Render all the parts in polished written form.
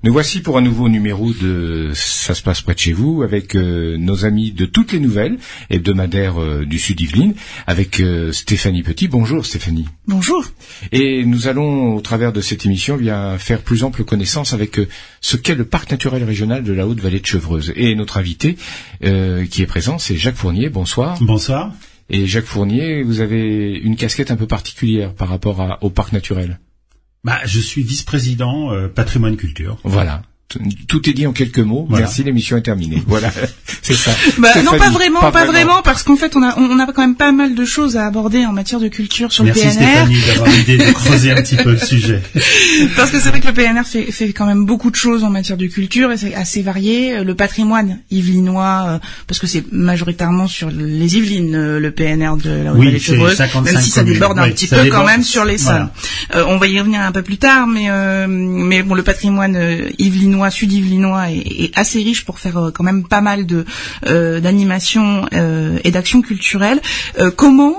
Nous voici pour un nouveau numéro de Ça se passe près de chez vous avec nos amis de toutes les nouvelles hebdomadaires du Sud Yvelines avec Stéphanie Petit. Bonjour Stéphanie. Bonjour. Et nous allons au travers de cette émission faire plus ample connaissance avec ce qu'est le parc naturel régional de la Haute-Vallée de Chevreuse. Et notre invité qui est présent, c'est Jacques Fournier. Bonsoir. Bonsoir. Et Jacques Fournier, vous avez une casquette un peu particulière par rapport au parc naturel. Je suis vice-président patrimoine culture. Voilà. Tout est dit en quelques mots. Voilà. Merci, l'émission est terminée. Voilà, c'est ça. Non, pas vraiment, parce qu'en fait, on a quand même pas mal de choses à aborder en matière de culture sur Merci le PNR. Merci Stéphanie d'avoir l'idée de creuser un petit peu le sujet. Parce que c'est vrai que le PNR fait quand même beaucoup de choses en matière de culture et c'est assez varié. Le patrimoine yvelinois, parce que c'est majoritairement sur les Yvelines, le PNR de la Haute-Vallée de Chevreuse, même si ça déborde un petit peu quand même sur les Saônes. Voilà. On va y revenir un peu plus tard, mais bon, le patrimoine yvelinois, sud-yvelinois est assez riche pour faire quand même pas mal d'animations et d'actions culturelles. Comment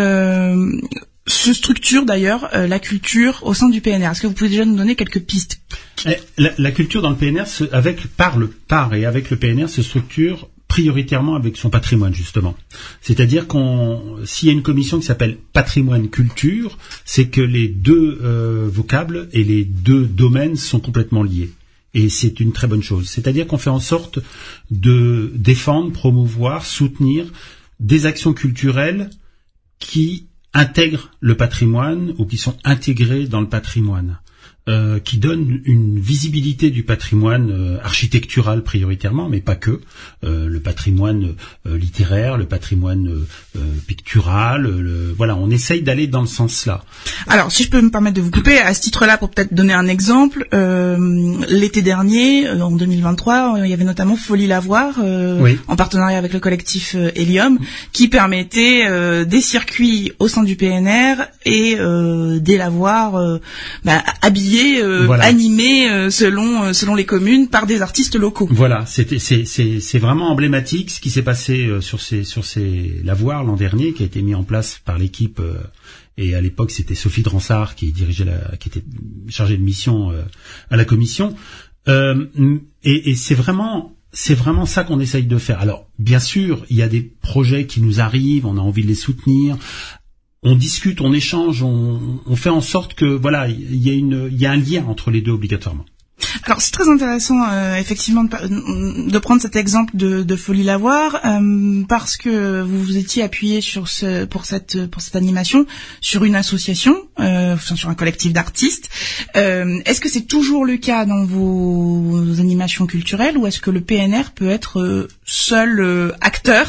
se structure d'ailleurs la culture au sein du PNR? Est-ce que vous pouvez déjà nous donner quelques pistes? La culture dans le PNR, avec le PNR, se structure prioritairement avec son patrimoine, justement. C'est-à-dire s'il y a une commission qui s'appelle patrimoine culture, c'est que les deux vocables et les deux domaines sont complètement liés. Et c'est une très bonne chose. C'est-à-dire qu'on fait en sorte de défendre, promouvoir, soutenir des actions culturelles qui intègrent le patrimoine ou qui sont intégrées dans le patrimoine, qui donnent une visibilité du patrimoine architectural prioritairement, mais pas que, le patrimoine littéraire, le patrimoine pictural, voilà, on essaye d'aller dans le sens-là. Alors, si je peux me permettre de vous couper, à ce titre-là, pour peut-être donner un exemple, l'été dernier, en 2023, il y avait notamment Folie Lavoir, oui, en partenariat avec le collectif Hélium, qui permettait des circuits au sein du PNR et des lavoirs habillés, voilà, animés selon les communes par des artistes locaux. Voilà, c'est vraiment emblématique ce qui s'est passé sur ces lavoirs l'an dernier, qui a été mis en place par l'équipe. Et à l'époque, c'était Sophie Dransart qui était chargée de mission à la commission. Et c'est vraiment ça qu'on essaye de faire. Alors, bien sûr, il y a des projets qui nous arrivent, on a envie de les soutenir. On discute, on échange, on fait en sorte que voilà, il y a un lien entre les deux obligatoirement. Alors c'est très intéressant effectivement de prendre cet exemple de Folie Lavoir parce que vous vous étiez appuyé pour cette animation sur une association, sur un collectif d'artistes. Est-ce que c'est toujours le cas dans vos animations culturelles ou est-ce que le PNR peut être seul acteur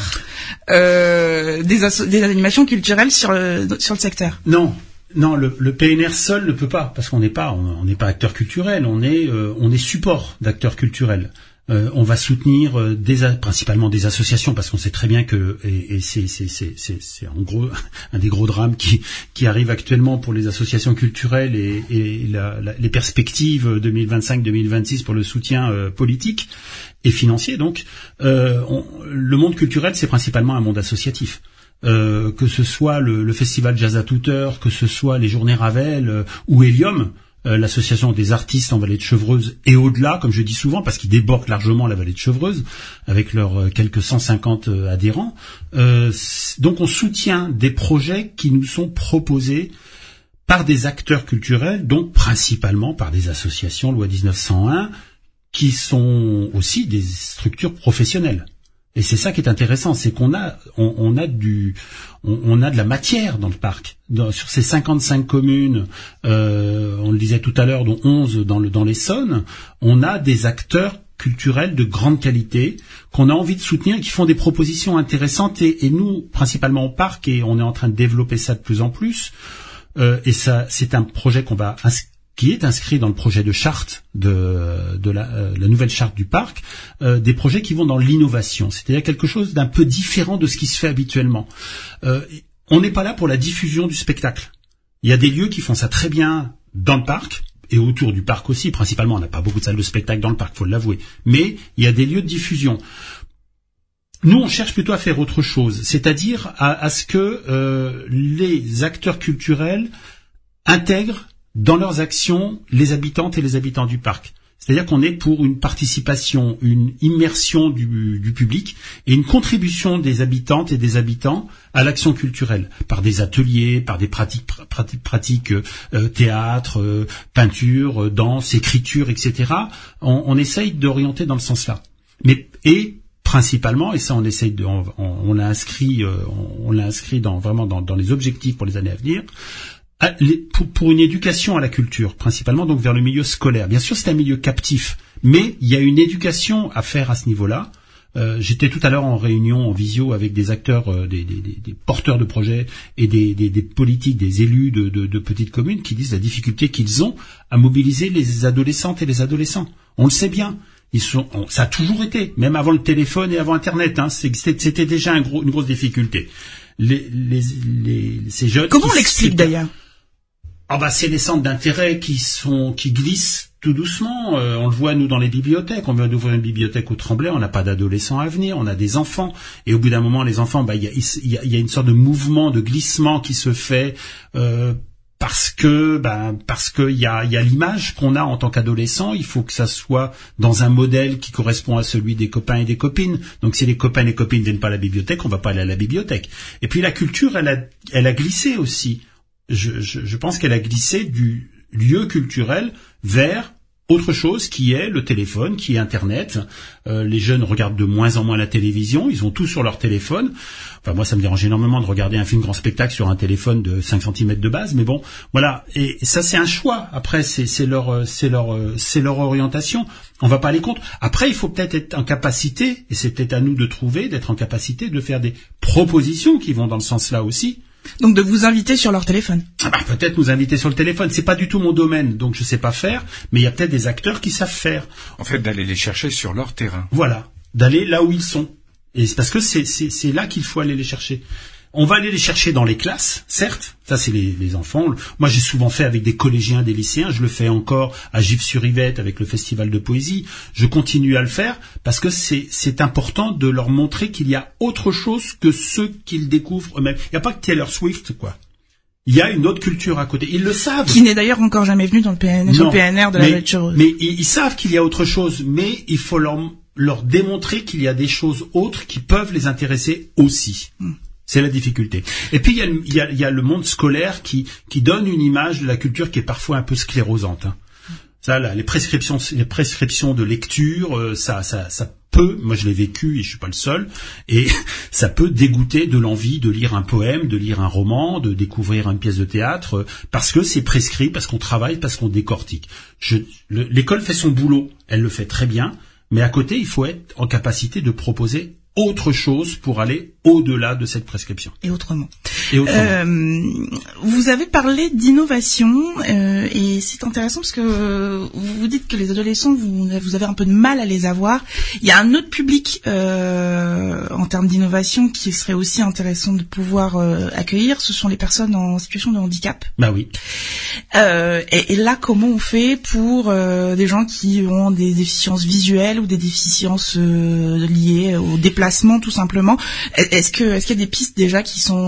des animations culturelles sur le secteur? Non, le PNR seul ne peut pas, parce qu'on n'est pas acteur culturel, on est support d'acteurs culturels. On va soutenir principalement des associations, parce qu'on sait très bien que et c'est en gros un des gros drames qui arrive actuellement pour les associations culturelles et les perspectives 2025-2026 pour le soutien politique et financier. Donc, le monde culturel, c'est principalement un monde associatif. Que ce soit le festival Jazz à toute heure, que ce soit les journées Ravel ou Hélium, l'association des artistes en Vallée de Chevreuse et au-delà, comme je dis souvent, parce qu'ils débordent largement la Vallée de Chevreuse avec leurs quelques 150 adhérents. Donc on soutient des projets qui nous sont proposés par des acteurs culturels, donc principalement par des associations loi 1901, qui sont aussi des structures professionnelles. Et c'est ça qui est intéressant, c'est qu'on a de la matière dans le parc. Sur ces 55 communes, on le disait tout à l'heure, dont 11 dans l'Essonne, on a des acteurs culturels de grande qualité qu'on a envie de soutenir, qui font des propositions intéressantes. Et nous, principalement au parc, et on est en train de développer ça de plus en plus. Et ça, c'est un projet qui est inscrit dans le projet de charte de la nouvelle charte du parc, des projets qui vont dans l'innovation, c'est-à-dire quelque chose d'un peu différent de ce qui se fait habituellement. On n'est pas là pour la diffusion du spectacle. Il y a des lieux qui font ça très bien dans le parc et autour du parc aussi. Principalement, on n'a pas beaucoup de salles de spectacle dans le parc, faut l'avouer, mais il y a des lieux de diffusion. Nous, on cherche plutôt à faire autre chose, c'est-à-dire à ce que les acteurs culturels intègrent dans leurs actions les habitantes et les habitants du parc. C'est-à-dire qu'on est pour une participation, une immersion du public et une contribution des habitantes et des habitants à l'action culturelle, par des ateliers, par des pratiques théâtre, peinture, danse, écriture, etc. On essaye d'orienter dans le sens là. Et principalement, et ça on l'a inscrit dans les objectifs pour les années à venir, pour une éducation à la culture, principalement donc vers le milieu scolaire. Bien sûr, c'est un milieu captif, mais il y a une éducation à faire à ce niveau-là. J'étais tout à l'heure en réunion, en visio, avec des acteurs, des porteurs de projets et des politiques, des élus de petites communes qui disent la difficulté qu'ils ont à mobiliser les adolescentes et les adolescents. On le sait bien. Ça a toujours été, même avant le téléphone et avant Internet, hein, c'était déjà une grosse difficulté. Ces jeunes. Comment on l'explique d'ailleurs? C'est les centres d'intérêt qui glissent tout doucement. On le voit nous dans les bibliothèques. On vient d'ouvrir une bibliothèque au Tremblay. On n'a pas d'adolescents à venir. On a des enfants. Et au bout d'un moment, les enfants, il y a une sorte de mouvement, de glissement qui se fait parce que il y a l'image qu'on a en tant qu'adolescent. Il faut que ça soit dans un modèle qui correspond à celui des copains et des copines. Donc si les copains et les copines viennent pas à la bibliothèque, on va pas aller à la bibliothèque. Et puis la culture, elle a glissé aussi. Je pense qu'elle a glissé du lieu culturel vers autre chose qui est le téléphone, qui est Internet. Les jeunes regardent de moins en moins la télévision, ils ont tout sur leur téléphone. Enfin, moi, ça me dérange énormément de regarder un film grand spectacle sur un téléphone de 5 cm de base, mais bon, voilà. Et ça, c'est un choix. Après, c'est leur orientation. On va pas aller contre. Après, il faut peut-être être en capacité, et c'est peut-être à nous d'être en capacité de faire des propositions qui vont dans le sens là aussi. Donc de vous inviter sur leur téléphone. Peut-être nous inviter sur le téléphone. C'est pas du tout mon domaine, donc je sais pas faire, mais il y a peut-être des acteurs qui savent faire. En fait, d'aller les chercher sur leur terrain. Voilà. D'aller là où ils sont. Et c'est parce que c'est là qu'il faut aller les chercher. On va aller les chercher dans les classes, certes. Ça, c'est les enfants. Moi, j'ai souvent fait avec des collégiens, des lycéens. Je le fais encore à Gif-sur-Yvette avec le festival de poésie. Je continue à le faire parce que c'est important de leur montrer qu'il y a autre chose que ceux qu'ils découvrent eux-mêmes. Il n'y a pas que Taylor Swift, quoi. Il y a une autre culture à côté. Ils le savent. Qui n'est d'ailleurs encore jamais venu dans le PNR de la Vallée Chevreuse. Mais ils savent qu'il y a autre chose. Mais il faut leur démontrer qu'il y a des choses autres qui peuvent les intéresser aussi. C'est la difficulté. Et puis il y a le monde scolaire qui donne une image de la culture qui est parfois un peu sclérosante. Hein. Ça, là, les prescriptions de lecture, ça peut, moi je l'ai vécu et je suis pas le seul, et ça peut dégoûter de l'envie de lire un poème, de lire un roman, de découvrir une pièce de théâtre, parce que c'est prescrit, parce qu'on travaille, parce qu'on décortique. L'école fait son boulot, elle le fait très bien, mais à côté, il faut être en capacité de proposer autre chose pour aller au-delà de cette prescription. Et autrement. Vous avez parlé d'innovation et c'est intéressant parce que vous dites que les adolescents, vous avez un peu de mal à les avoir. Il y a un autre public en termes d'innovation qui serait aussi intéressant de pouvoir accueillir. Ce sont les personnes en situation de handicap. Bah oui. Et là, comment on fait pour des gens qui ont des déficiences visuelles ou des déficiences liées au déplacement tout simplement? Est-ce qu'il y a des pistes déjà qui sont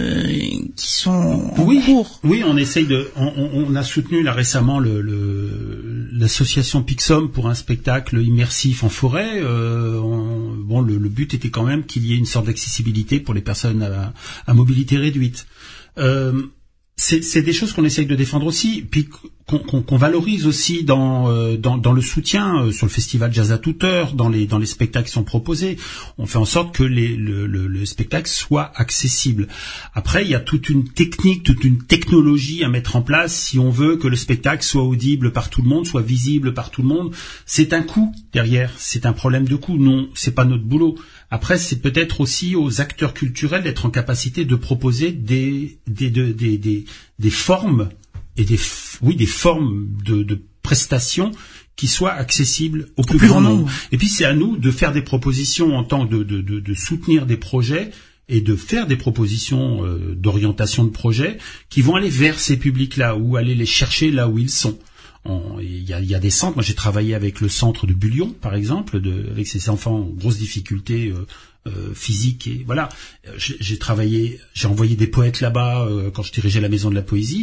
en cours? Oui, on essaye on a soutenu là récemment l'association Pixum pour un spectacle immersif en forêt. Le but était quand même qu'il y ait une sorte d'accessibilité pour les personnes à mobilité réduite. C'est des choses qu'on essaye de défendre aussi, puis qu'on valorise aussi dans le soutien sur le festival Jazz à toute heure, dans les spectacles qui sont proposés. On fait en sorte que le spectacle soit accessible. Après, il y a toute une technique, toute une technologie à mettre en place si on veut que le spectacle soit audible par tout le monde, soit visible par tout le monde. C'est un coût derrière, c'est un problème de coût. Non, c'est pas notre boulot. Après, c'est peut-être aussi aux acteurs culturels d'être en capacité de proposer des formes et des formes de prestations qui soient accessibles au plus grand nombre. Et puis c'est à nous de faire des propositions en tant de soutenir des projets et de faire des propositions d'orientation de projets qui vont aller vers ces publics-là ou aller les chercher là où ils sont. Il y a des centres. Moi, j'ai travaillé avec le centre de Bullion, par exemple, avec ces enfants en grosse difficulté physique et voilà. J'ai envoyé des poètes là-bas quand je dirigeais la Maison de la Poésie.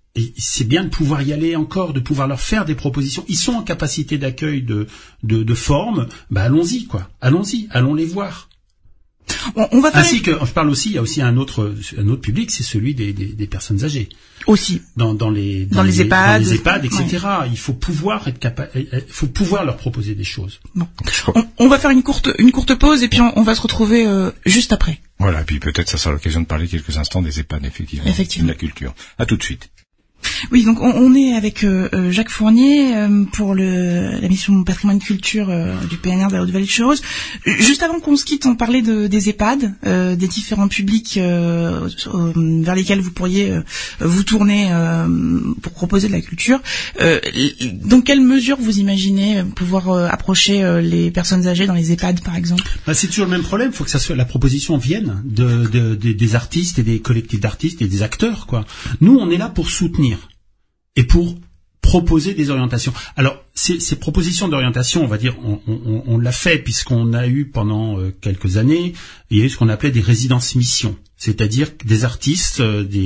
Et c'est bien de pouvoir y aller encore, de pouvoir leur faire des propositions. Ils sont en capacité d'accueil de formes. Allons-y, quoi. Allons-y, allons les voir. On va Ainsi que, je parle aussi, il y a aussi un autre public, c'est celui des personnes âgées. Aussi. Dans les EHPAD. Dans les EHPAD, etc. Ouais. Il faut pouvoir leur proposer des choses. Bon. On va faire une courte pause et puis on va se retrouver juste après. Voilà, et puis peut-être ça sera l'occasion de parler quelques instants des EHPAD, effectivement. De la culture. À tout de suite. Oui, donc on est avec Jacques Fournier pour la mission Patrimoine Culture du PNR de la Haute-Vallée de Chevreuse. Juste avant qu'on se quitte, on parlait des EHPAD, des différents publics vers lesquels vous pourriez vous tourner pour proposer de la culture. Dans quelles mesures vous imaginez pouvoir approcher les personnes âgées dans les EHPAD, par exemple? C'est toujours le même problème. Il faut que la proposition vienne des artistes et des collectifs d'artistes et des acteurs, quoi. Nous, on est là pour soutenir et pour proposer des orientations. Alors, ces propositions d'orientation, on va dire, on l'a fait puisqu'on a eu pendant quelques années, il y a eu ce qu'on appelait des résidences missions, c'est-à-dire des artistes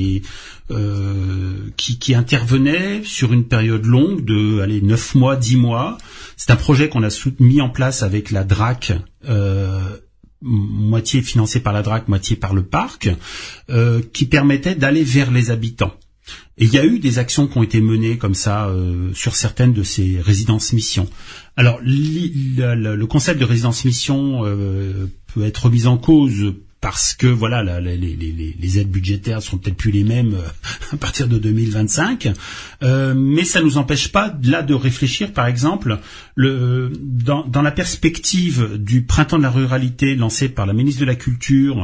qui intervenaient sur une période longue de 9 mois, 10 mois. C'est un projet qu'on a mis en place avec la DRAC, moitié financé par la DRAC, moitié par le parc, qui permettait d'aller vers les habitants. Et il y a eu des actions qui ont été menées comme ça sur certaines de ces résidences missions. Alors le concept de résidence mission peut être remis en cause parce que voilà les aides budgétaires sont peut-être plus les mêmes à partir de 2025, mais ça nous empêche pas là de réfléchir, par exemple, dans la perspective du printemps de la ruralité lancé par la ministre de la Culture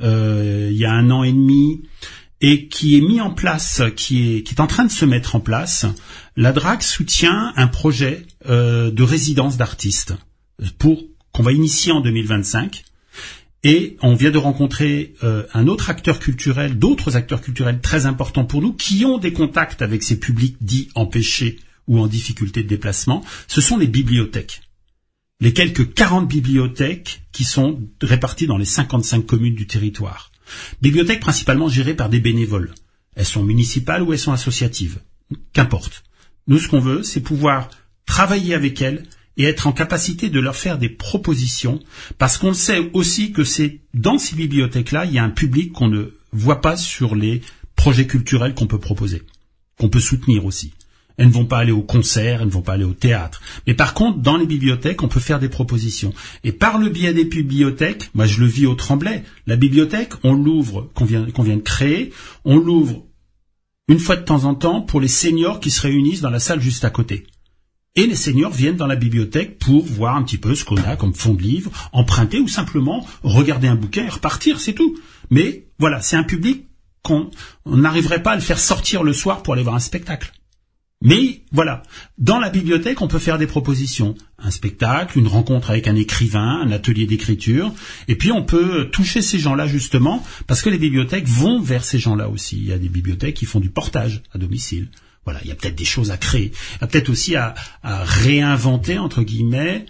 il y a 1 an et demi, et qui est mis en place, qui est en train de se mettre en place. La DRAC soutient un projet de résidence d'artistes qu'on va initier en 2025. Et on vient de rencontrer d'autres acteurs culturels très importants pour nous, qui ont des contacts avec ces publics dits empêchés ou en difficulté de déplacement. Ce sont les bibliothèques. Les quelques 40 bibliothèques qui sont réparties dans les 55 communes du territoire. Bibliothèques principalement gérées par des bénévoles. Elles sont municipales ou elles sont associatives. Qu'importe. Nous, ce qu'on veut, c'est pouvoir travailler avec elles et être en capacité de leur faire des propositions, parce qu'on sait aussi que c'est dans ces bibliothèques-là, il y a un public qu'on ne voit pas sur les projets culturels qu'on peut proposer, qu'on peut soutenir aussi. Elles ne vont pas aller au concert, elles ne vont pas aller au théâtre. Mais par contre, dans les bibliothèques, on peut faire des propositions. Et par le biais des bibliothèques, moi je le vis au Tremblay, la bibliothèque, on l'ouvre, qu'on vient de créer, on l'ouvre une fois de temps en temps pour les seniors qui se réunissent dans la salle juste à côté. Et les seniors viennent dans la bibliothèque pour voir un petit peu ce qu'on a comme fond de livre, emprunter ou simplement regarder un bouquin et repartir, c'est tout. Mais voilà, c'est un public qu'on n'arriverait pas à le faire sortir le soir pour aller voir un spectacle. Mais voilà, dans la bibliothèque, on peut faire des propositions. Un spectacle, une rencontre avec un écrivain, un atelier d'écriture. Et puis on peut toucher ces gens-là justement, parce que les bibliothèques vont vers ces gens-là aussi. Il y a des bibliothèques qui font du portage à domicile. Voilà, il y a peut-être des choses à créer. Il y a peut-être aussi à réinventer, entre guillemets,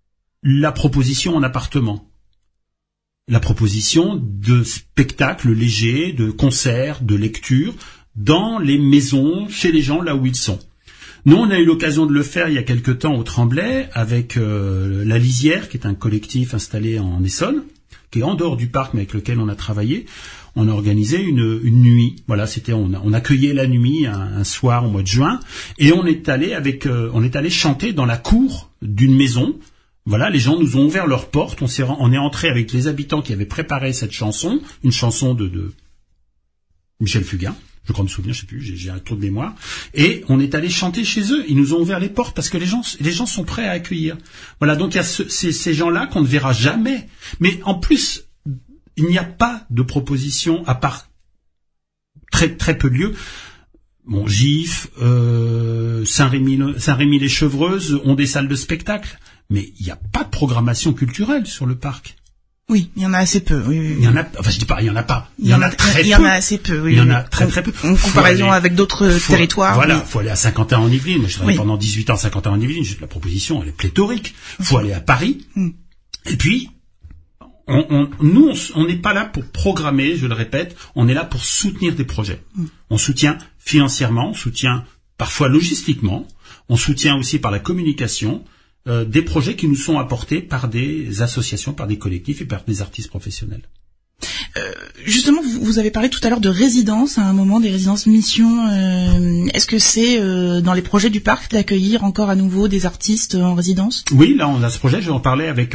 la proposition en appartement. La proposition de spectacles légers, de concerts, de lectures, dans les maisons, chez les gens, là où ils sont. Nous, on a eu l'occasion de le faire il y a quelque temps au Tremblay, avec La Lisière, qui est un collectif installé en Essonne, qui est en dehors du parc, mais avec lequel on a travaillé. On a organisé une nuit. Voilà, on accueillait la nuit un soir au mois de juin, et on est allé chanter dans la cour d'une maison. Voilà, les gens nous ont ouvert leurs portes. On est entré avec les habitants qui avaient préparé cette chanson, une chanson de Michel Fugain. Je crois me souvenir, je sais plus, j'ai un trou de mémoire. Et on est allé chanter chez eux. Ils nous ont ouvert les portes parce que les gens sont prêts à accueillir. Voilà, donc il y a ces gens-là qu'on ne verra jamais. Mais en plus, il n'y a pas de proposition à part très très peu de lieux. Bon, Gif, Saint-Rémy-les-Chevreuses ont des salles de spectacle, mais il n'y a pas de programmation culturelle sur le parc. Oui, il y en a assez peu. Oui. Il y en a, enfin je dis pas, il y en a pas. Il y en a très peu. Il y en a assez peu. Oui, il y en a très peu. En comparaison avec d'autres territoires. Voilà, faut aller à Saint-Quentin en Yvelines. Moi, je travaille pendant 18 ans à Saint-Quentin en Yvelines. La proposition, elle est pléthorique. Faut aller à Paris. Et puis, Nous, on n'est pas là pour programmer, je le répète, on est là pour soutenir des projets. On soutient financièrement, on soutient parfois logistiquement, on soutient aussi par la communication des projets qui nous sont apportés par des associations, par des collectifs et par des artistes professionnels. Justement, vous avez parlé tout à l'heure de résidences, à un moment, des résidences mission. Est-ce que c'est dans les projets du parc d'accueillir encore à nouveau des artistes en résidence? Oui, là on a ce projet, je vais en parler avec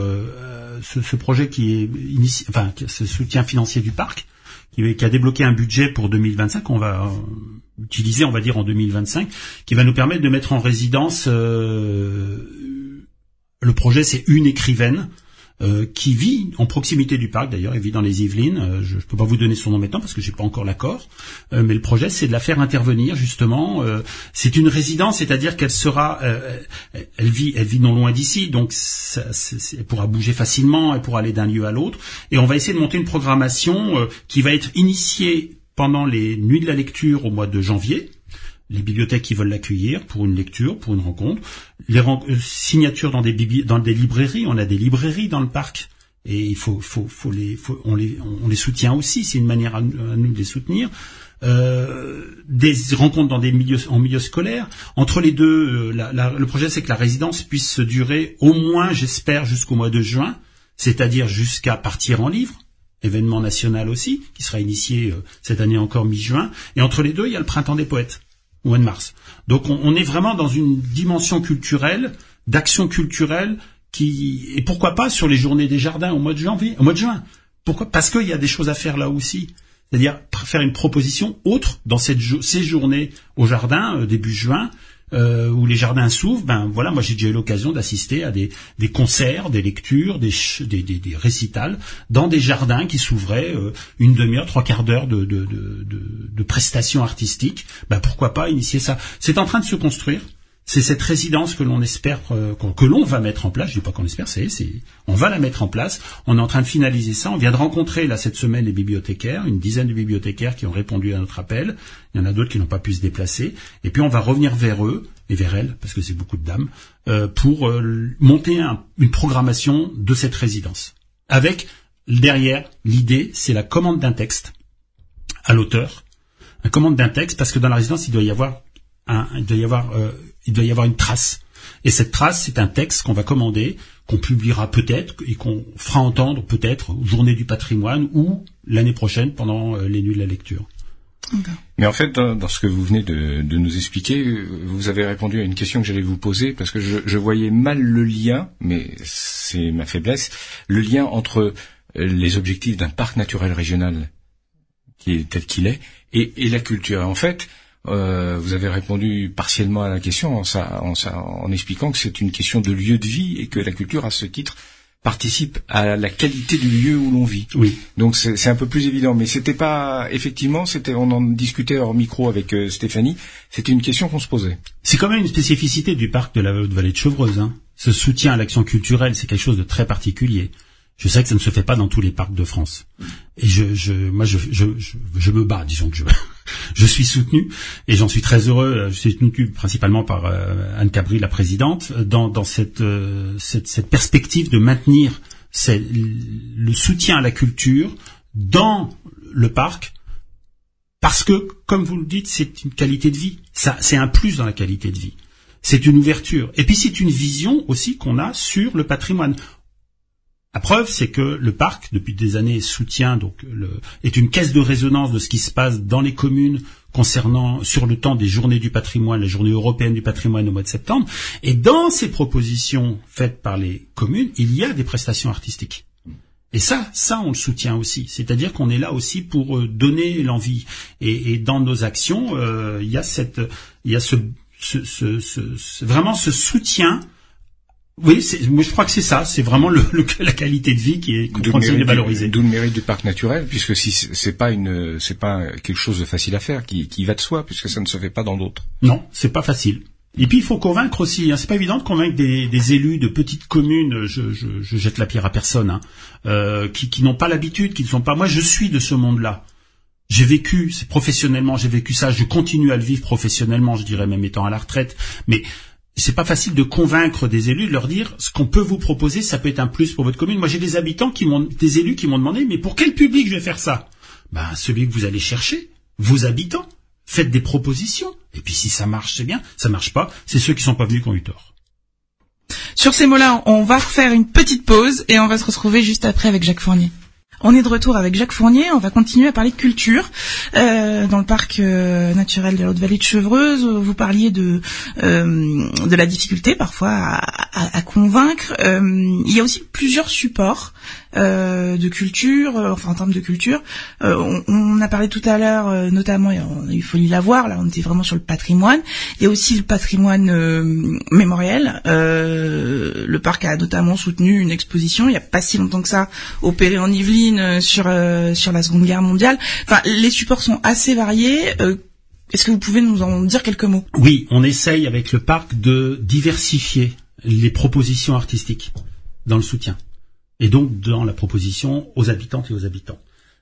ce projet qui est ce soutien financier du parc, qui a débloqué un budget pour 2025 qu'on va utiliser, on va dire, en 2025, qui va nous permettre de mettre en résidence le projet, c'est une écrivaine qui vit en proximité du parc. D'ailleurs, elle vit dans les Yvelines. Je peux pas vous donner son nom maintenant parce que j'ai pas encore l'accord. Mais le projet, c'est de la faire intervenir justement. C'est une résidence, c'est-à-dire qu'elle sera, elle vit non loin d'ici, donc elle pourra bouger facilement, elle pourra aller d'un lieu à l'autre. Et on va essayer de monter une programmation qui va être initiée pendant les nuits de la lecture au mois de janvier. Les bibliothèques qui veulent l'accueillir pour une lecture, pour une rencontre, les signatures dans des librairies. On a des librairies dans le parc et on les soutient aussi. C'est une manière à nous de les soutenir. Des rencontres en milieu scolaire. Entre les deux, le projet, c'est que la résidence puisse se durer au moins, j'espère, jusqu'au mois de juin, c'est-à-dire jusqu'à partir en livre. Événement national aussi, qui sera initié cette année encore mi-juin. Et entre les deux, il y a le printemps des poètes. Au mois de mars. Donc on est vraiment dans une dimension culturelle, d'action culturelle et pourquoi pas sur les journées des jardins au mois de juin. Pourquoi? Parce qu'il y a des choses à faire là aussi. C'est-à-dire faire une proposition autre dans ces journées au jardin début juin où les jardins s'ouvrent. Moi j'ai déjà eu l'occasion d'assister à des concerts, des lectures, des récitals dans des jardins qui s'ouvraient une demi-heure, 3/4 d'heure de prestations artistiques. Pourquoi pas initier ça? C'est en train de se construire. C'est cette résidence que l'on espère que l'on va mettre en place. Je dis pas qu'on espère, on va la mettre en place. On est en train de finaliser ça. On vient de rencontrer là cette semaine les bibliothécaires, une dizaine de bibliothécaires qui ont répondu à notre appel. Il y en a d'autres qui n'ont pas pu se déplacer. Et puis on va revenir vers eux et vers elles, parce que c'est beaucoup de dames, pour monter une programmation de cette résidence. Avec derrière l'idée, c'est la commande d'un texte à l'auteur, la commande d'un texte, parce que dans la résidence il doit y avoir une trace. Et cette trace, c'est un texte qu'on va commander, qu'on publiera peut-être et qu'on fera entendre peut-être aux Journées du patrimoine ou l'année prochaine pendant les nuits de la lecture. Okay. Mais en fait, dans ce que vous venez de nous expliquer, vous avez répondu à une question que j'allais vous poser, parce que je voyais mal le lien, mais c'est ma faiblesse, le lien entre les objectifs d'un parc naturel régional qui est tel qu'il est et la culture. En fait, vous avez répondu partiellement à la question en expliquant que c'est une question de lieu de vie et que la culture, à ce titre, participe à la qualité du lieu où l'on vit. Oui. Donc c'est un peu plus évident, mais c'était pas effectivement, on en discutait hors micro avec Stéphanie, c'était une question qu'on se posait. C'est quand même une spécificité du parc de la Haute-Vallée de Chevreuse. Ce soutien à l'action culturelle, c'est quelque chose de très particulier. Je sais que ça ne se fait pas dans tous les parcs de France. Et je me bats, disons que je suis soutenu, et j'en suis très heureux. Je suis soutenu principalement par Anne Cabri, la présidente, dans cette perspective de maintenir le soutien à la culture dans le parc, parce que, comme vous le dites, c'est une qualité de vie. Ça, c'est un plus dans la qualité de vie. C'est une ouverture. Et puis c'est une vision aussi qu'on a sur le patrimoine. La preuve, c'est que le parc, depuis des années, est une caisse de résonance de ce qui se passe dans les communes concernant, sur le temps des journées du patrimoine, la journée européenne du patrimoine au mois de septembre. Et dans ces propositions faites par les communes, il y a des prestations artistiques. Et ça, on le soutient aussi. C'est-à-dire qu'on est là aussi pour donner l'envie. Et dans nos actions, il y a vraiment ce soutien. Oui, moi je crois que c'est ça, c'est vraiment la qualité de vie qui est qu'on continue de valoriser. D'où le mérite du parc naturel, puisque si c'est pas quelque chose de facile à faire, qui va de soi, puisque ça ne se fait pas dans d'autres. Non, c'est pas facile. Et puis il faut convaincre aussi, c'est pas évident de convaincre des élus de petites communes, je jette la pierre à personne, qui n'ont pas l'habitude, qui ne sont pas. Moi je suis de ce monde-là. Professionnellement, j'ai vécu ça, je continue à le vivre professionnellement, je dirais même étant à la retraite, mais c'est pas facile de convaincre des élus, de leur dire ce qu'on peut vous proposer, ça peut être un plus pour votre commune. Moi, j'ai des élus qui m'ont demandé, mais pour quel public je vais faire ça? Celui que vous allez chercher, vos habitants. Faites des propositions. Et puis si ça marche, c'est bien. Ça marche pas, c'est ceux qui sont pas venus qui ont eu tort. Sur ces mots-là, on va faire une petite pause et on va se retrouver juste après avec Jacques Fournier. On est de retour avec Jacques Fournier, on va continuer à parler de culture dans le parc naturel de la Haute-Vallée de Chevreuse. Vous parliez de la difficulté parfois à convaincre. Il y a aussi plusieurs supports de culture, en termes de culture. On a parlé tout à l'heure, notamment, on a eu Folie Lavoir, là on était vraiment sur le patrimoine. Il y a aussi le patrimoine mémoriel. Le parc a notamment soutenu une exposition, il n'y a pas si longtemps que ça, au Perret en Yvelines, sur la Seconde Guerre mondiale. Enfin, les supports sont assez variés. Est-ce que vous pouvez nous en dire quelques mots? Oui, on essaye avec le parc de diversifier les propositions artistiques dans le soutien. Et donc dans la proposition aux habitantes et aux habitants.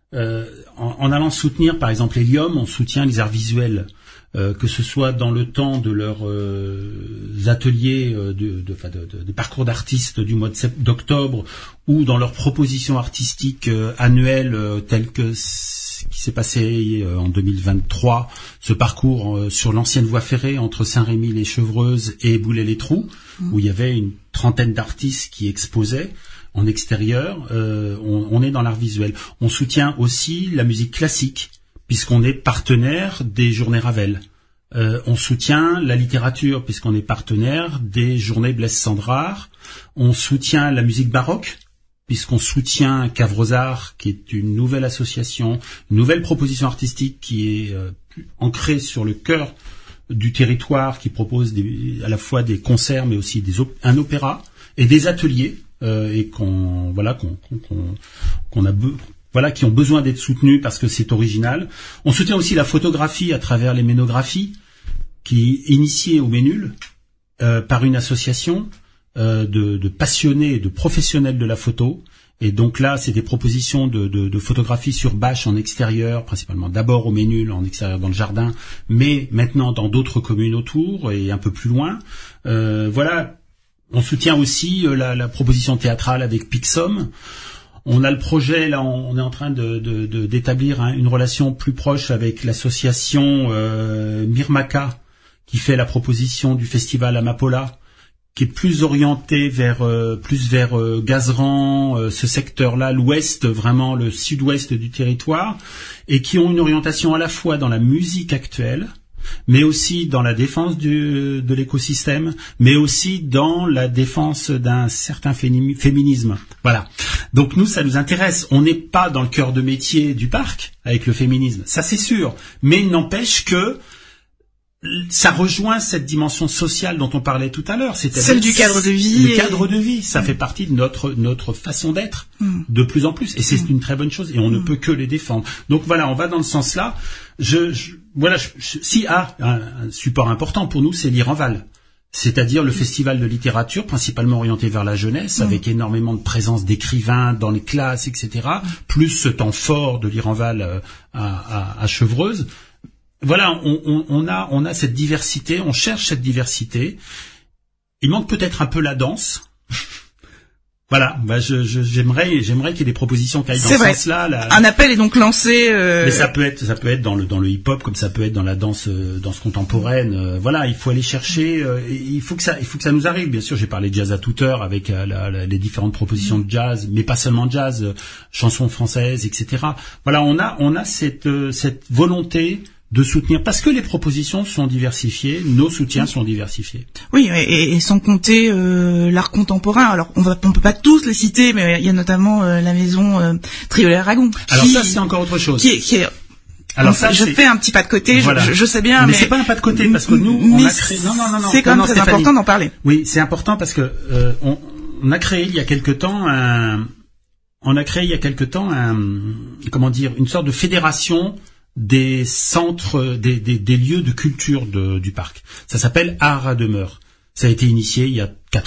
En allant soutenir par exemple Hélium, on soutient les arts visuels, que ce soit dans le temps de leurs ateliers de parcours d'artistes du mois d'octobre ou dans leurs propositions artistiques annuelles telles que ce qui s'est passé en 2023, ce parcours sur l'ancienne voie ferrée entre Saint-Rémy-les-Chevreuses et Boulay-les-Trous, où il y avait une trentaine d'artistes qui exposaient en extérieur. On est dans l'art visuel. On soutient aussi la musique classique, puisqu'on est partenaire des Journées Ravel. On soutient la littérature, puisqu'on est partenaire des Journées Blaise Cendrars. On soutient la musique baroque, puisqu'on soutient Cavrosart, qui est une nouvelle association, une nouvelle proposition artistique qui est ancrée sur le cœur du territoire, qui propose à la fois des concerts, mais aussi un opéra et des ateliers, et qui ont besoin d'être soutenus parce que c'est original. On soutient aussi la photographie à travers les ménographies, qui est initiée au Ménul par une association de passionnés et de professionnels de la photo. Et donc là, c'est des propositions de photographie sur bâche en extérieur, principalement d'abord au Ménul, en extérieur dans le jardin, mais maintenant dans d'autres communes autour et un peu plus loin. On soutient aussi la proposition théâtrale avec Pixum. On a le projet, là, on est en train d'établir une relation plus proche avec l'association Mirmaka, qui fait la proposition du festival Amapola, qui est plus orienté vers Gazeran, ce secteur-là, l'ouest, vraiment le sud-ouest du territoire, et qui ont une orientation à la fois dans la musique actuelle, mais aussi dans la défense de l'écosystème, mais aussi dans la défense d'un certain féminisme. Voilà. Donc nous, ça nous intéresse. On n'est pas dans le cœur de métier du parc avec le féminisme, ça c'est sûr. Mais il n'empêche que ça rejoint cette dimension sociale dont on parlait tout à l'heure, c'est-à-dire celle du cadre de vie. Le cadre de vie, ça fait partie de notre façon d'être de plus en plus, et c'est une très bonne chose, et on ne peut que les défendre. Donc voilà, on va dans ce sens-là. Un support important pour nous, c'est l'Iranval, c'est-à-dire le festival de littérature, principalement orienté vers la jeunesse, avec énormément de présence d'écrivains dans les classes, etc., plus ce temps fort de l'Iranval à Chevreuse. Voilà, on a cette diversité, on cherche cette diversité. Il manque peut-être un peu la danse. Voilà, j'aimerais qu'il y ait des propositions qui aillent dans ce sens-là. Un appel est donc lancé. Mais ça peut être dans le hip-hop, comme ça peut être dans la danse contemporaine. Voilà, il faut aller chercher. Il faut que ça nous arrive. Bien sûr, j'ai parlé de jazz à toute heure avec les différentes propositions de jazz, mais pas seulement de jazz, chansons françaises, etc. Voilà, on a cette volonté de soutenir, parce que les propositions sont diversifiées, nos soutiens sont diversifiés. Oui, et sans compter l'art contemporain. Alors, on peut pas tous les citer, mais il y a notamment la maison Triolet-Aragon. Alors ça, c'est encore autre chose. Alors ça, je fais un petit pas de côté, voilà. je sais bien, mais c'est pas un pas de côté, parce que nous, on a créé... Non, c'est quand même très important d'en parler. Oui, c'est important parce que on a créé il y a quelque temps une sorte de fédération des centres, des lieux de culture du parc. Ça s'appelle Art à demeure. Ça a été initié il y a 4 ans,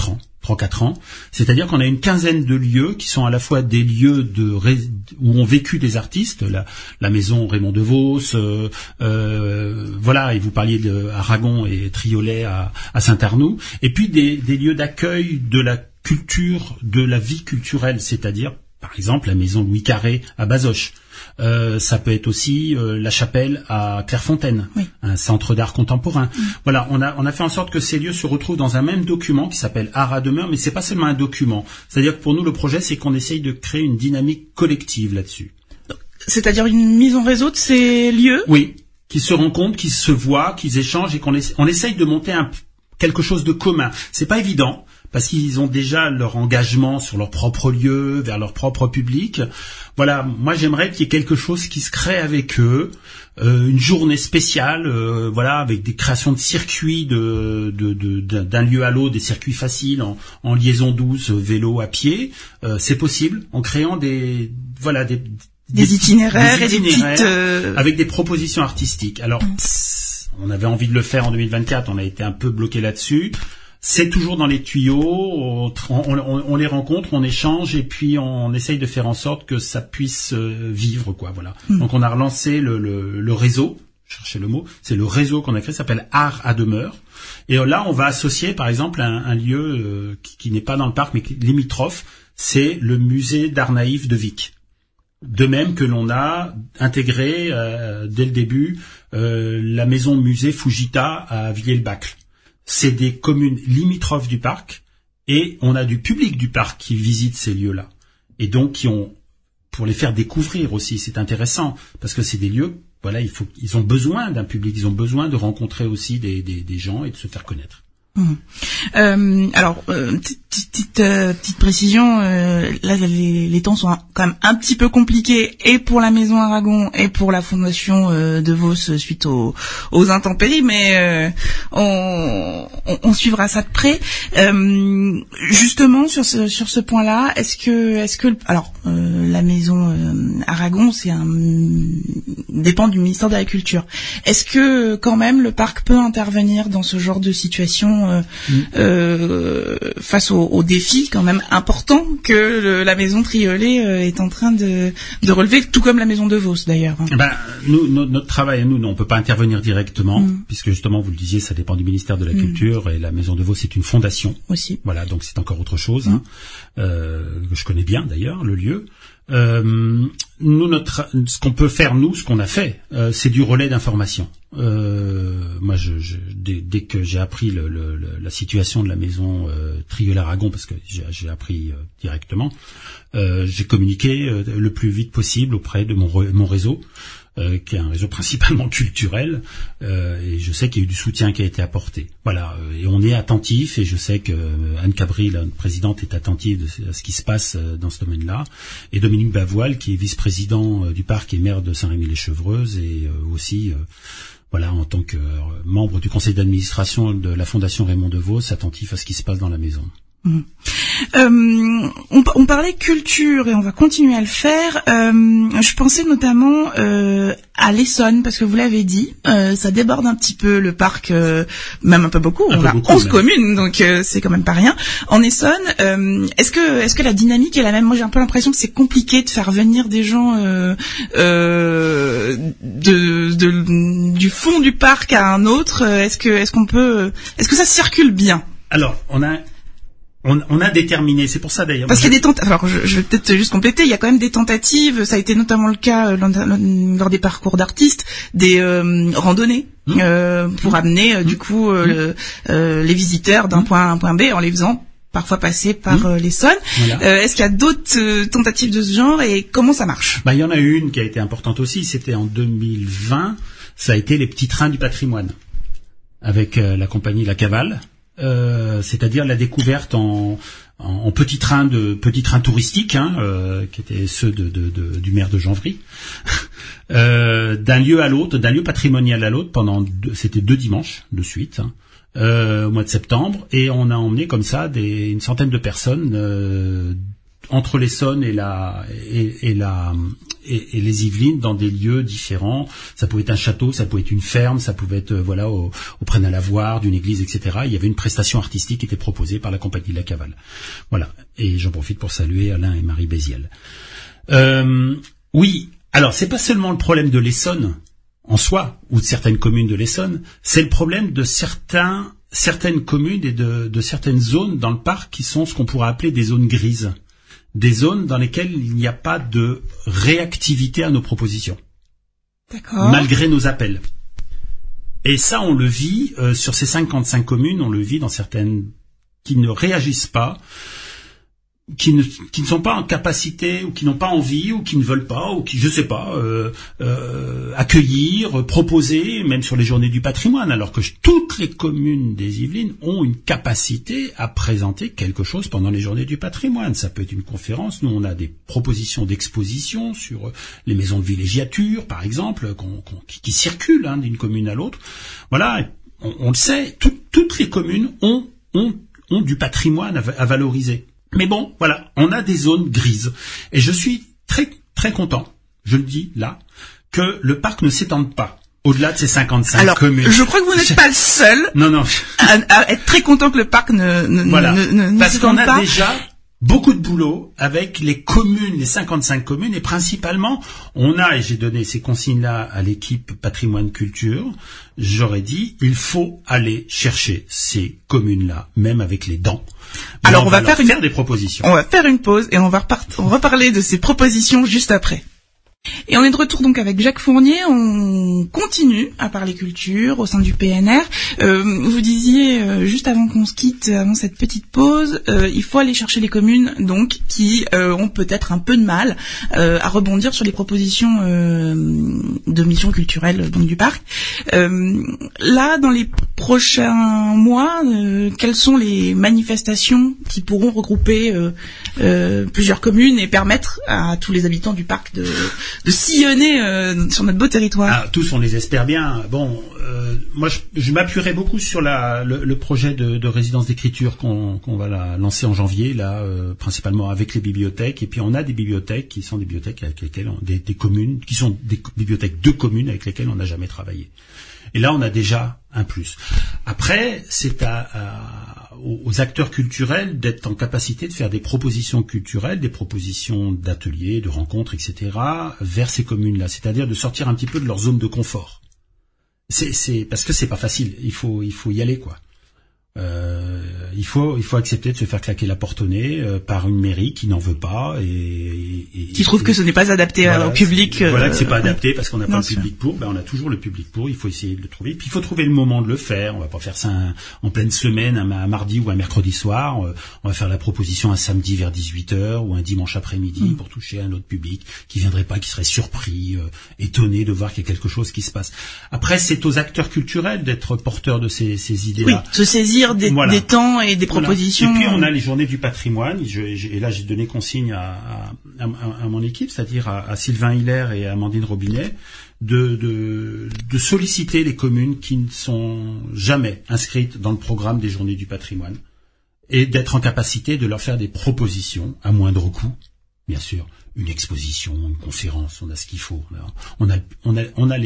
3-4 ans. C'est-à-dire qu'on a une quinzaine de lieux qui sont à la fois des lieux où ont vécu des artistes, la maison Raymond DeVos, voilà, et vous parliez de Aragon et Triolet à Saint-Arnoux, et puis des lieux d'accueil de la culture, de la vie culturelle, c'est-à-dire par exemple la maison Louis Carré à Bazoches. Ça peut être aussi la Chapelle à Clairefontaine, oui. Un centre d'art contemporain. Voilà, on a fait en sorte que ces lieux se retrouvent dans un même document qui s'appelle Art à demeure, mais c'est pas seulement un document. C'est-à-dire que pour nous le projet, c'est qu'on essaye de créer une dynamique collective là-dessus. C'est-à-dire une mise en réseau de ces lieux ? Oui, qui se rencontrent, qui se voient, qui échangent et on essaye de monter quelque chose de commun. C'est pas évident, parce qu'ils ont déjà leur engagement sur leur propre lieu, vers leur propre public. Voilà, moi j'aimerais qu'il y ait quelque chose qui se crée avec eux, une journée spéciale, voilà, avec des créations de circuits d'un lieu à l'autre, des circuits faciles en liaison douce, vélo, à pied. C'est possible, en créant des itinéraires et des petites avec des propositions artistiques. Alors, on avait envie de le faire en 2024, on a été un peu bloqué là-dessus. C'est toujours dans les tuyaux, on les rencontre, on échange et puis on essaye de faire en sorte que ça puisse vivre, quoi, voilà. Donc on a relancé le réseau, je cherchais le mot, c'est le réseau qu'on a créé, ça s'appelle Art à demeure. Et là on va associer par exemple un lieu qui n'est pas dans le parc mais qui est limitrophe, c'est le musée d'art naïf de Vic. De même que l'on a intégré dès le début la maison musée Fujita à Villiers-le-Bacle. C'est des communes limitrophes du parc et on a du public du parc qui visite ces lieux-là. Et donc pour les faire découvrir aussi, c'est intéressant parce que c'est des lieux, voilà, ils ont besoin d'un public, ils ont besoin de rencontrer aussi des gens et de se faire connaître. Alors, petite précision, là les temps sont quand même un petit peu compliqués et pour la Maison Aragon et pour la Fondation DeVos suite aux intempéries, mais on suivra ça de près. Justement sur ce point-là, est-ce que alors la Maison Aragon dépend du ministère de la Culture. Est-ce que quand même le parc peut intervenir dans ce genre de situation face aux défis quand même importants que la maison Triolet est en train de relever, tout comme la maison DeVos d'ailleurs. Notre travail à nous, on peut pas intervenir directement, puisque justement vous le disiez, ça dépend du ministère de la Culture et la maison DeVos c'est une fondation. Aussi. Voilà, donc c'est encore autre chose, que je connais bien d'ailleurs, le lieu. Nous, ce qu'on peut faire, ce qu'on a fait, c'est du relais d'information. Moi, dès que j'ai appris la situation de la maison Triolet-Aragon, parce que j'ai appris directement, j'ai communiqué le plus vite possible auprès de mon réseau, qui est un réseau principalement culturel, et je sais qu'il y a eu du soutien qui a été apporté. Voilà, et on est attentif, et je sais que Anne Cabri, la présidente, est attentive à ce qui se passe dans ce domaine-là, et Dominique Bavoil, qui est vice-président du parc et maire de Saint-Rémy-les-Chevreuses, et aussi voilà, en tant que membre du conseil d'administration de la Fondation Raymond DeVos, attentif à ce qui se passe dans la maison. On parlait culture et on va continuer à le faire. Je pensais notamment à l'Essonne parce que vous l'avez dit, ça déborde un petit peu le parc, même un peu beaucoup. On a 11 communes, donc c'est quand même pas rien. En Essonne, est-ce que la dynamique est la même? Moi, j'ai un peu l'impression que c'est compliqué de faire venir des gens du fond du parc à un autre. Est-ce que ça circule bien? Alors, on a déterminé, c'est pour ça d'ailleurs. Parce qu'il y a des tentatives, alors je vais peut-être juste compléter, il y a quand même des tentatives, ça a été notamment le cas lors des parcours d'artistes, des randonnées, pour amener du coup les visiteurs d'un point A à un point B en les faisant parfois passer par l'Essonne. Voilà. Est-ce qu'il y a d'autres tentatives de ce genre et comment ça marche? Il y en a une qui a été importante aussi, c'était en 2020, ça a été les petits trains du patrimoine, avec la compagnie La Cavale. C'est-à-dire la découverte en petits trains touristiques, qui étaient ceux du maire de Janvry, d'un lieu à l'autre, d'un lieu patrimonial à l'autre c'était 2 dimanches de suite, au mois de septembre, et on a emmené comme ça une centaine de personnes entre l'Essonne et les Yvelines dans des lieux différents. Ça pouvait être un château, ça pouvait être une ferme, ça pouvait être auprès d'un lavoir, d'une église, etc. Il y avait une prestation artistique qui était proposée par la compagnie de la Cavale. Voilà. Et j'en profite pour saluer Alain et Marie Béziel. Oui. Alors c'est pas seulement le problème de l'Essonne en soi ou de certaines communes de l'Essonne, c'est le problème de certaines communes et de certaines zones dans le parc qui sont ce qu'on pourrait appeler des zones grises. Des zones dans lesquelles il n'y a pas de réactivité à nos propositions. D'accord. Malgré nos appels. Et ça, on le vit sur ces 55 communes, on le vit dans certaines qui ne réagissent pas, qui ne sont pas en capacité ou qui n'ont pas envie ou qui ne veulent pas ou qui, je sais pas, accueillir, proposer, même sur les journées du patrimoine, alors que toutes les communes des Yvelines ont une capacité à présenter quelque chose pendant les journées du patrimoine. Ça peut être une conférence. Nous, on a des propositions d'exposition sur les maisons de villégiature, par exemple, qui circulent d'une commune à l'autre. Voilà, on le sait. Toutes les communes ont du patrimoine à valoriser. Mais bon, voilà, on a des zones grises. Et je suis très, très content, je le dis là, que le parc ne s'étende pas au-delà de ces 55 communes. Alors, je crois que vous n'êtes pas le seul à être très content que le parc ne parce qu'on s'étende pas. A déjà beaucoup de boulot avec les communes, les 55 communes, et principalement, et j'ai donné ces consignes-là à l'équipe Patrimoine Culture, j'aurais dit, il faut aller chercher ces communes-là, même avec les dents. Alors on va faire des propositions. On va faire une pause et on va parler de ces propositions juste après. Et on est de retour donc avec Jacques Fournier, on continue à parler culture au sein du PNR. Vous disiez juste avant qu'on se quitte, avant cette petite pause, il faut aller chercher les communes donc qui ont peut-être un peu de mal à rebondir sur les propositions de missions culturelles donc du parc. Là, dans les prochains mois, quelles sont les manifestations qui pourront regrouper plusieurs communes et permettre à tous les habitants du parc de sillonner sur notre beau territoire. Ah, tous, on les espère bien. Bon, moi, je m'appuierai beaucoup sur le projet de résidence d'écriture qu'on va lancer en janvier, là, principalement avec les bibliothèques. Et puis, on a des bibliothèques qui sont des bibliothèques avec lesquelles des communes, qui sont des bibliothèques de communes avec lesquelles on n'a jamais travaillé. Et là, on a déjà un plus. Après, c'est aux acteurs culturels d'être en capacité de faire des propositions culturelles, des propositions d'ateliers, de rencontres, etc., vers ces communes-là. C'est-à-dire de sortir un petit peu de leur zone de confort. C'est parce que c'est pas facile. Il faut y aller, quoi. Il faut accepter de se faire claquer la porte au nez par une mairie qui n'en veut pas et qui trouve que ce n'est pas adapté au public. Voilà, que c'est pas adapté parce qu'on n'a pas le public pour. On a toujours le public pour. Il faut essayer de le trouver. Puis il faut trouver le moment de le faire. On va pas faire ça en pleine semaine, un mardi ou un mercredi soir. On va faire la proposition un samedi vers 18h ou un dimanche après-midi pour toucher un autre public qui viendrait pas, qui serait surpris, étonné de voir qu'il y a quelque chose qui se passe. Après, c'est aux acteurs culturels d'être porteurs de ces idées-là. Oui, se saisir des temps et des propositions. Et puis on a les journées du patrimoine. Et là, j'ai donné consigne à mon équipe, c'est-à-dire à Sylvain Hilaire et à Amandine Robinet, de solliciter les communes qui ne sont jamais inscrites dans le programme des journées du patrimoine et d'être en capacité de leur faire des propositions à moindre coût, bien sûr. Une exposition, une conférence, on a ce qu'il faut. On a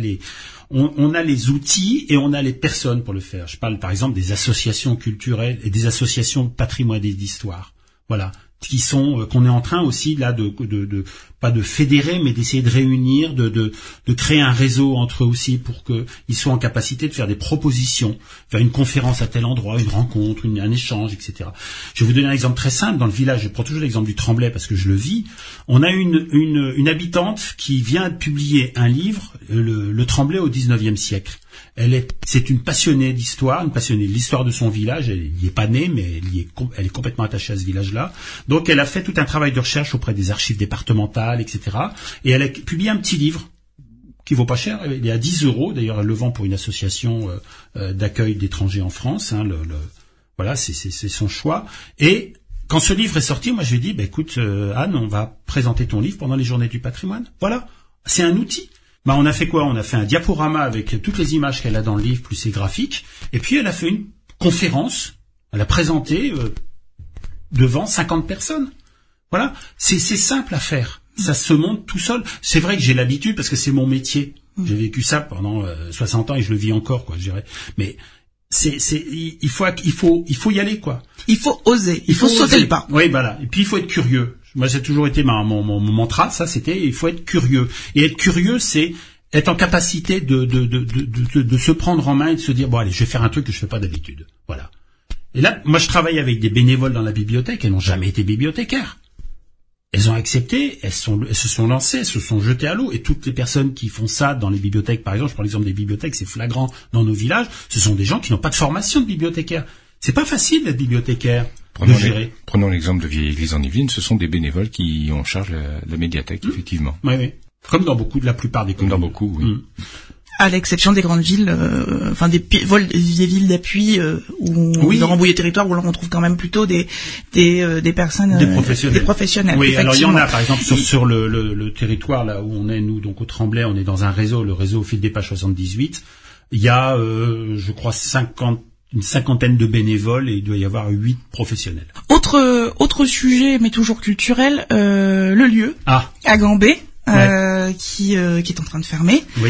les outils et on a les personnes pour le faire. Je parle par exemple des associations culturelles et des associations de patrimoine et d'histoire. Voilà, qu'on est en train aussi là de pas de fédérer, mais d'essayer de réunir, de créer un réseau entre eux aussi pour qu'ils soient en capacité de faire des propositions, faire une conférence à tel endroit, une rencontre, un échange, etc. Je vais vous donner un exemple très simple. Dans le village, je prends toujours l'exemple du Tremblay parce que je le vis. On a une habitante qui vient de publier un livre, le Tremblay au 19e siècle. C'est une passionnée d'histoire, une passionnée de l'histoire de son village. Elle n'y est pas née, mais elle est complètement attachée à ce village-là. Donc, elle a fait tout un travail de recherche auprès des archives départementales, etc. Et elle a publié un petit livre qui vaut pas cher. Il est à 10 €. D'ailleurs, elle le vend pour une association d'accueil d'étrangers en France. Voilà, c'est son choix. Et quand ce livre est sorti, moi, je lui ai dit, écoute, Anne, on va présenter ton livre pendant les journées du patrimoine. Voilà, c'est un outil. On a fait quoi? On a fait un diaporama avec toutes les images qu'elle a dans le livre, plus ses graphiques. Et puis, elle a fait une conférence. Elle a présenté devant 50 personnes. Voilà, c'est simple à faire. Ça se monte tout seul. C'est vrai que j'ai l'habitude parce que c'est mon métier. J'ai vécu ça pendant 60 ans et je le vis encore, quoi, je dirais. Mais il faut y aller, quoi. Il faut oser. Il faut sauter le pas. Oui, voilà. Et puis il faut être curieux. Moi, j'ai toujours été mon mantra. Ça, c'était il faut être curieux. Et être curieux, c'est être en capacité de se prendre en main et de se dire bon allez, je vais faire un truc que je fais pas d'habitude. Voilà. Et là, moi, je travaille avec des bénévoles dans la bibliothèque. Elles n'ont jamais été bibliothécaires. Elles ont accepté, elles se sont lancées, elles se sont jetées à l'eau. Et toutes les personnes qui font ça dans les bibliothèques, par exemple, je prends l'exemple des bibliothèques, c'est flagrant dans nos villages, ce sont des gens qui n'ont pas de formation de bibliothécaire. C'est pas facile d'être bibliothécaire, de gérer. Prenons l'exemple de Vieille Église en Yvelines, ce sont des bénévoles qui ont charge la médiathèque, effectivement. Oui, oui. Comme dans la plupart des communes. Comme dans beaucoup, oui. À l'exception des grandes villes, des villes d'appui où dans Rambouillet territoire où on trouve quand même plutôt des personnes, des professionnels. Oui, alors il y en a par exemple sur le territoire là où on est nous donc au Tremblay, on est dans un réseau, le réseau Fil des Pages 78. Il y a je crois une cinquantaine de bénévoles et il doit y avoir 8 professionnels. Autre sujet mais toujours culturel, le lieu à Gambé. Qui est en train de fermer. Oui.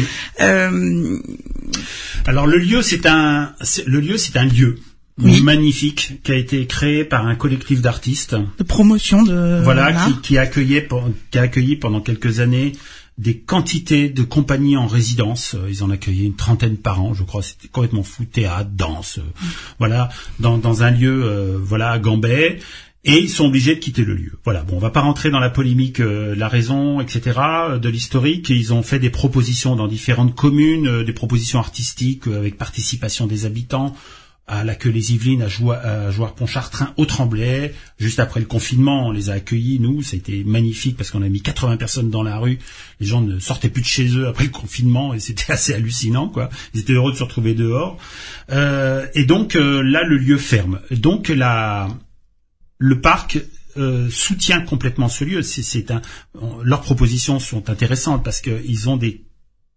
Alors le lieu c'est un lieu magnifique qui a été créé par un collectif d'artistes de promotion de qui a accueilli pendant quelques années des quantités de compagnies en résidence. Ils en accueillaient une trentaine par an, je crois. C'était complètement fou, théâtre, danse, dans un lieu à Gambay. Et ils sont obligés de quitter le lieu. Voilà. Bon, on va pas rentrer dans la polémique, la raison, etc., de l'historique. Ils ont fait des propositions dans différentes communes, des propositions artistiques avec participation des habitants à l'Accueil les Yvelines, à Jouarre-Pontchartrain, au Tremblay. Juste après le confinement, on les a accueillis, nous. Ça a été magnifique parce qu'on a mis 80 personnes dans la rue. Les gens ne sortaient plus de chez eux après le confinement et c'était assez hallucinant, quoi. Ils étaient heureux de se retrouver dehors. Et donc, là, le lieu ferme. Donc, le parc soutient complètement ce lieu. Leurs propositions sont intéressantes parce que ils ont des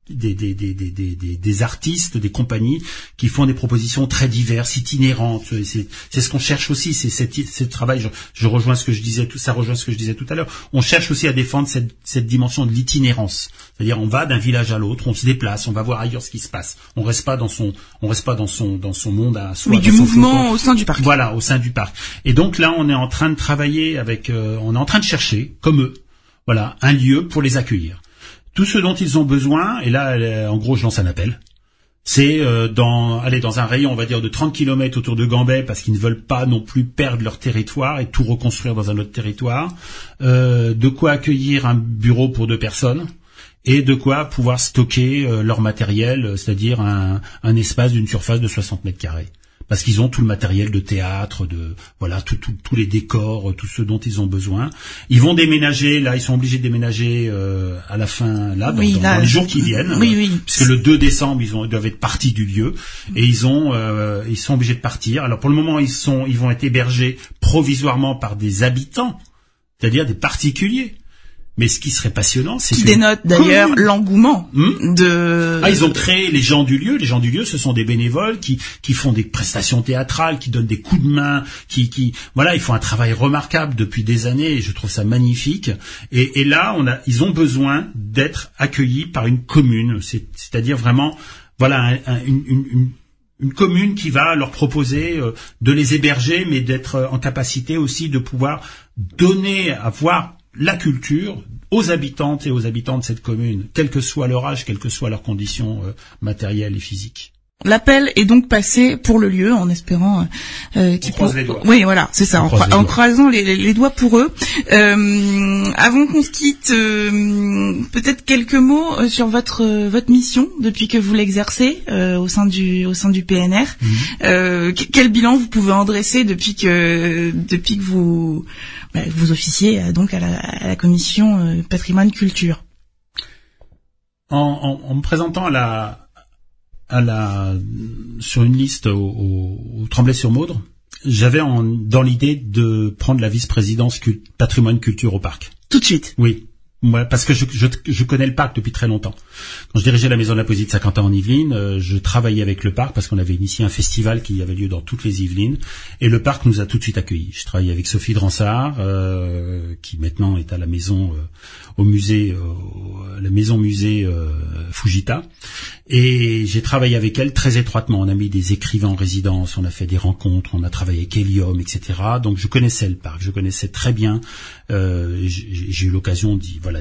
artistes, des compagnies qui font des propositions très diverses, itinérantes. C'est ce qu'on cherche aussi. C'est ce travail. Je rejoins ce que je disais. Ça rejoint ce que je disais tout à l'heure. On cherche aussi à défendre cette dimension de l'itinérance. C'est-à-dire, on va d'un village à l'autre, on se déplace, on va voir ailleurs ce qui se passe. On reste pas dans son monde à soi. Oui, du mouvement au sein du parc. Voilà, au sein du parc. Et donc là, on est en train de travailler on est en train de chercher, comme eux, voilà, un lieu pour les accueillir. Tout ce dont ils ont besoin, et là, en gros, je lance un appel, c'est dans un rayon, on va dire, de 30 km autour de Gambay, parce qu'ils ne veulent pas non plus perdre leur territoire et tout reconstruire dans un autre territoire, de quoi accueillir un bureau pour 2 personnes, et de quoi pouvoir stocker leur matériel, c'est-à-dire un espace d'une surface de 60 mètres carrés. Parce qu'ils ont tout le matériel de théâtre, tous les décors, tout ce dont ils ont besoin. Ils vont déménager, là, ils sont obligés de déménager à la fin, dans les jours qui viennent. Oui. Parce que le 2 décembre, ils doivent être partis du lieu et ils sont obligés de partir. Alors pour le moment, ils vont être hébergés provisoirement par des habitants, c'est-à-dire des particuliers. Mais ce qui serait passionnant, c'est qui dénote d'ailleurs l'engouement de. Ils ont créé les gens du lieu. Les gens du lieu, ce sont des bénévoles qui font des prestations théâtrales, qui donnent des coups de main, ils font un travail remarquable depuis des années. Et je trouve ça magnifique. Et là, ils ont besoin d'être accueillis par une commune, c'est-à-dire vraiment, une commune qui va leur proposer de les héberger, mais d'être en capacité aussi de pouvoir avoir la culture aux habitantes et aux habitants de cette commune, quel que soit leur âge, quelles que soient leurs conditions matérielles et physiques. L'appel est donc passé pour le lieu, en espérant qu'ils croise les doigts. Oui, voilà, c'est ça, en croisant les doigts pour eux. Avant qu'on se quitte, peut-être quelques mots sur votre mission depuis que vous l'exercez au sein du PNR. Quel bilan vous pouvez en dresser depuis que vous officiez donc à la commission patrimoine culture? En me présentant sur une liste au Tremblay-sur-Maudre, j'avais dans l'idée de prendre la vice-présidence patrimoine culture au parc. Tout de suite. Oui. Moi, parce que je connais le parc depuis très longtemps. Quand je dirigeais la Maison de la Poésie de Saint-Quentin en Yvelines, je travaillais avec le parc parce qu'on avait initié un festival qui avait lieu dans toutes les Yvelines, et le parc nous a tout de suite accueillis. Je travaillais avec Sophie Dransart, qui maintenant est à la maison, au musée, la maison musée Fujita, et j'ai travaillé avec elle très étroitement. On a mis des écrivains en résidence, on a fait des rencontres, on a travaillé avec Helium, etc. Donc je connaissais le parc, je connaissais très bien. J'ai eu l'occasion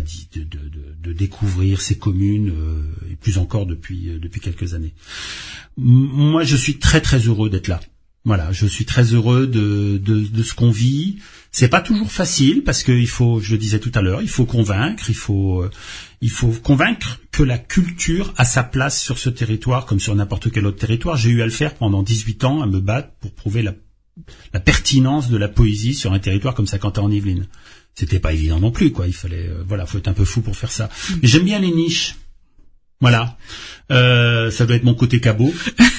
de découvrir ces communes, et plus encore depuis quelques années. Moi, je suis très très heureux d'être là. Voilà, je suis très heureux de ce qu'on vit. C'est pas toujours facile parce que je le disais tout à l'heure, il faut convaincre, il faut convaincre que la culture a sa place sur ce territoire comme sur n'importe quel autre territoire. J'ai eu à le faire pendant 18 ans, à me battre pour prouver la pertinence de la poésie sur un territoire comme Saint-Quentin en Yvelines. C'était pas évident non plus, quoi. Il fallait, faut être un peu fou pour faire ça. Mais j'aime bien les niches. Voilà. Ça doit être mon côté cabot.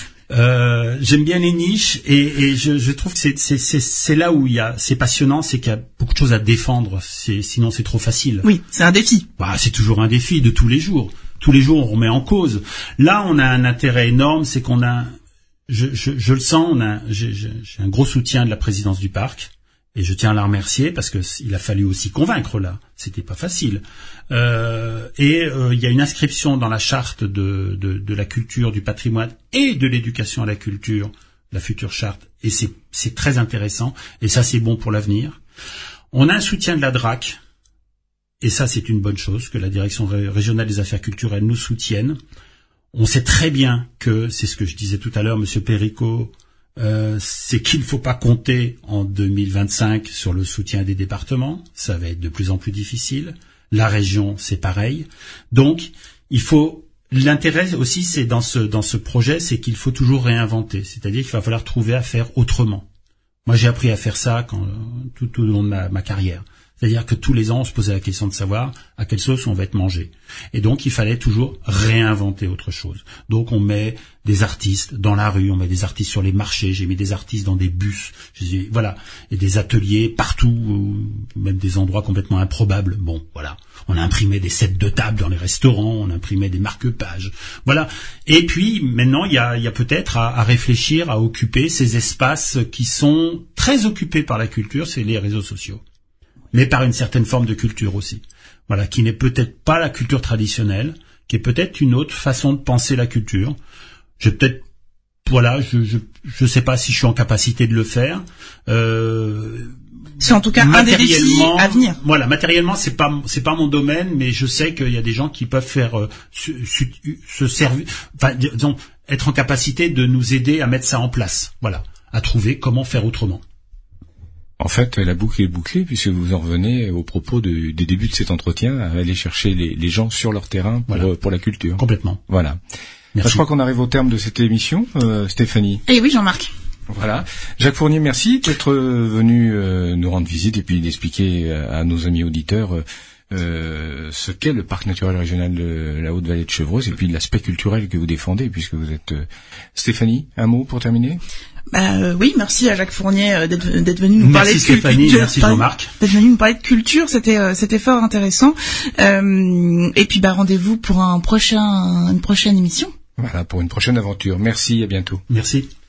J'aime bien les niches et je trouve que c'est là où c'est passionnant, c'est qu'il y a beaucoup de choses à défendre. Sinon c'est trop facile. Oui, c'est un défi. C'est toujours un défi de tous les jours. Tous les jours on remet en cause. Là on a un intérêt énorme, c'est qu'on a, je le sens, j'ai un gros soutien de la présidence du parc. Et je tiens à la remercier parce que il a fallu aussi convaincre là. C'était pas facile. Il y a une inscription dans la charte de la culture, du patrimoine et de l'éducation à la culture, la future charte. Et c'est très intéressant. Et ça, c'est bon pour l'avenir. On a un soutien de la DRAC. Et ça, c'est une bonne chose que la Direction régionale des affaires culturelles nous soutienne. On sait très bien que, c'est ce que je disais tout à l'heure, Monsieur Péricot, c'est qu'il ne faut pas compter en 2025 sur le soutien des départements. Ça va être de plus en plus difficile. La région, c'est pareil. Donc, l'intérêt aussi, c'est dans ce projet, c'est qu'il faut toujours réinventer. C'est-à-dire qu'il va falloir trouver à faire autrement. Moi, j'ai appris à faire ça tout au long de ma carrière. C'est-à-dire que tous les ans, on se posait la question de savoir à quelle sauce on va être mangé. Et donc, il fallait toujours réinventer autre chose. Donc, on met des artistes dans la rue, on met des artistes sur les marchés, j'ai mis des artistes dans des bus, voilà, et des ateliers partout, même des endroits complètement improbables. Bon, voilà. On a imprimé des sets de table dans les restaurants, on a imprimé des marque-pages. Voilà. Et puis, maintenant, il y a peut-être à réfléchir à occuper ces espaces qui sont très occupés par la culture, c'est les réseaux sociaux. Mais par une certaine forme de culture aussi. Voilà, qui n'est peut-être pas la culture traditionnelle, qui est peut-être une autre façon de penser la culture. Je sais pas si je suis en capacité de le faire. C'est en tout cas un des défis à venir. Voilà, matériellement, c'est pas mon domaine, mais je sais qu'il y a des gens qui peuvent faire se servir, disons, être en capacité de nous aider à mettre ça en place. Voilà, à trouver comment faire autrement. En fait, la boucle est bouclée puisque vous en revenez au propos des débuts de cet entretien, à aller chercher les gens sur leur terrain pour la culture. Complètement. Voilà. Je crois qu'on arrive au terme de cette émission, Stéphanie. Eh oui, Jean-Marc. Voilà. Jacques Fournier, merci d'être venu nous rendre visite et puis d'expliquer à nos amis auditeurs ce qu'est le parc naturel régional de la Haute-Vallée de Chevreuse et puis l'aspect culturel que vous défendez puisque vous êtes Stéphanie, un mot pour terminer? Oui, merci à Jacques Fournier d'être venu nous parler de culture. Merci Stéphanie, merci Jean-Marc. D'être venu nous parler de culture, c'était fort intéressant. Et puis rendez-vous pour une prochaine émission. Voilà, pour une prochaine aventure. Merci, à bientôt. Merci.